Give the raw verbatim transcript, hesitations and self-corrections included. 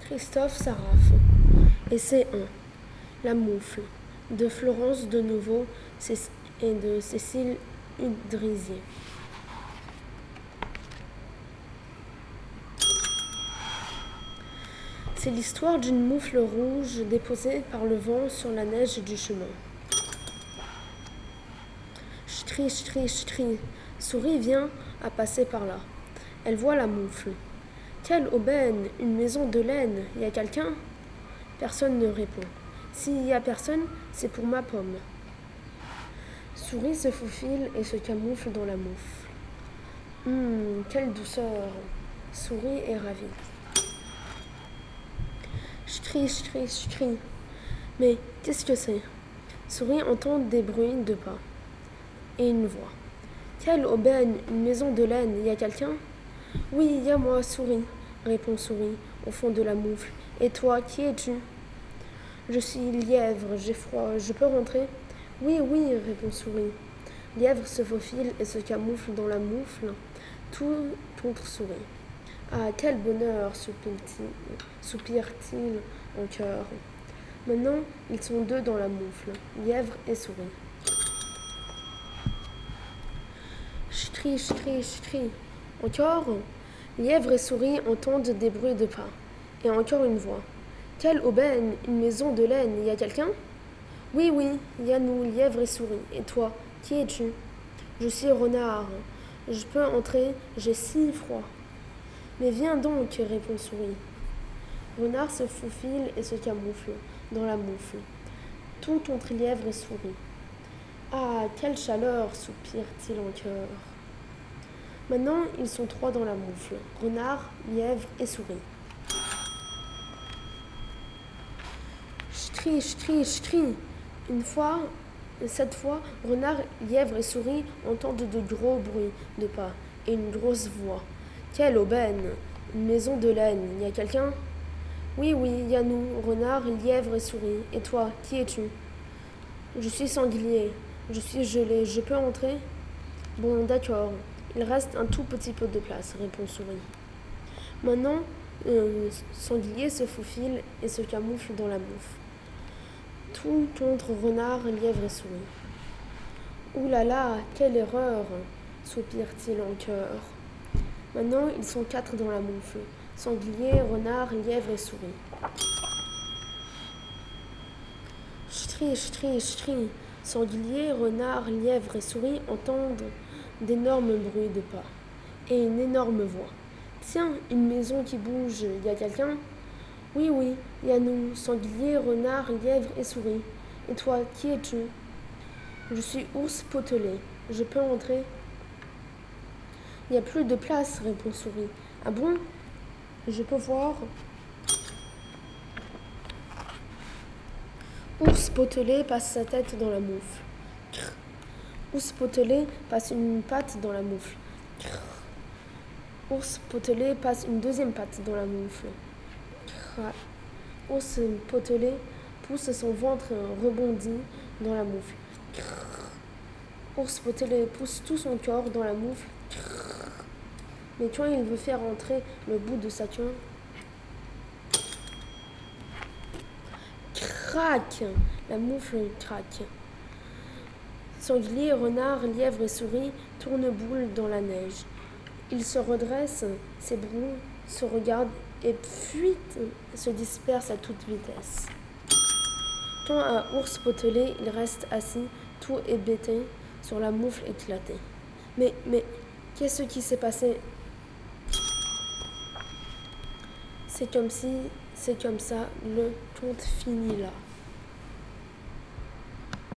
Christophe Saraf. Essai un. La moufle. De Florence de Nouveau et de Cécile Udrisier. C'est l'histoire d'une moufle rouge déposée par le vent sur la neige du chemin. Chtri, chtri, chtri. Souris vient à passer par là. Elle voit la moufle. Quelle aubaine, une maison de laine, y a quelqu'un? Personne ne répond. S'il y a personne, c'est pour ma pomme. Souris se faufile et se camoufle dans la moufle. Hum, quelle douceur! Souris est ravie. Chtri, chtri, chtri. Mais qu'est-ce que c'est? Souris entend des bruits de pas et une voix. Quelle aubaine, une maison de laine, y a quelqu'un? Oui, y a moi, Souris, répond Souris au fond de la moufle. Et toi, qui es-tu? Je suis Lièvre, j'ai froid, je peux rentrer? Oui, oui, répond Souris. Lièvre se faufile et se camoufle dans la moufle, tout contre Souris. Ah, quel bonheur, soupire-t-il en chœur. Maintenant, ils sont deux dans la moufle, Lièvre et Souris. Chtri, chtri, chtri. Encore, Lièvre et Souris entendent des bruits de pas. Et encore une voix. Quelle aubaine, une maison de laine, y a quelqu'un? Oui, oui, y a nous, Lièvre et Souris. Et toi, qui es-tu? Je suis Renard. Je peux entrer, j'ai si froid. Mais viens donc, répond Souris. Renard se faufile et se camoufle dans la moufle, tout entre Lièvre et Souris. Ah, quelle chaleur, soupire-t-il en chœur. Maintenant, ils sont trois dans la moufle, Renard, Lièvre et Souris. Chtri, chtri, chtri. Une fois, cette fois, Renard, Lièvre et Souris entendent de gros bruits de pas et une grosse voix. Quelle aubaine! Une maison de laine, y a quelqu'un? Oui, oui, y a nous, Renard, Lièvre et Souris. Et toi, qui es-tu? Je suis Sanglier, je suis gelé, je peux entrer? Bon, d'accord, il reste un tout petit peu de place, répond Souris. Maintenant, euh, Sanglier se faufile et se camoufle dans la moufle, tout contre Renard, Lièvre et Souris. Ouh là là, quelle erreur! Soupire-t-il en chœur. Maintenant, ils sont quatre dans la moufle. Sanglier, Renard, Lièvre et Souris. Chtri, chtri, chtri. Sanglier, Renard, Lièvre et Souris entendent d'énormes bruits de pas et une énorme voix. Tiens, une maison qui bouge, y a quelqu'un? Oui, oui, y a nous, Sanglier, Renard, Lièvre et Souris. Et toi, qui es-tu? Je suis Ours Potelé. Je peux entrer? Il n'y a plus de place, répond Souris. Ah bon? Je peux voir? Ours Potelé passe sa tête dans la moufle. Crrr. Ours Potelé passe une patte dans la moufle. Crrr. Ours Potelé passe une deuxième patte dans la moufle. Crrr. Ours Potelé pousse son ventre rebondit dans la moufle. Crrr. Ours Potelé pousse tout son corps dans la moufle. Crrr. Mais quand il veut faire entrer le bout de sa queue, crac! La moufle craque. Sanglier, Renard, Lièvre et Souris tournent boule dans la neige. Ils se redressent, s'ébrouent, se regardent et fuitent, se dispersent à toute vitesse. Quant à Ours Potelé, il reste assis, tout hébété, sur la moufle éclatée. Mais, mais, qu'est-ce qui s'est passé? C'est comme si, c'est comme ça, le conte finit là.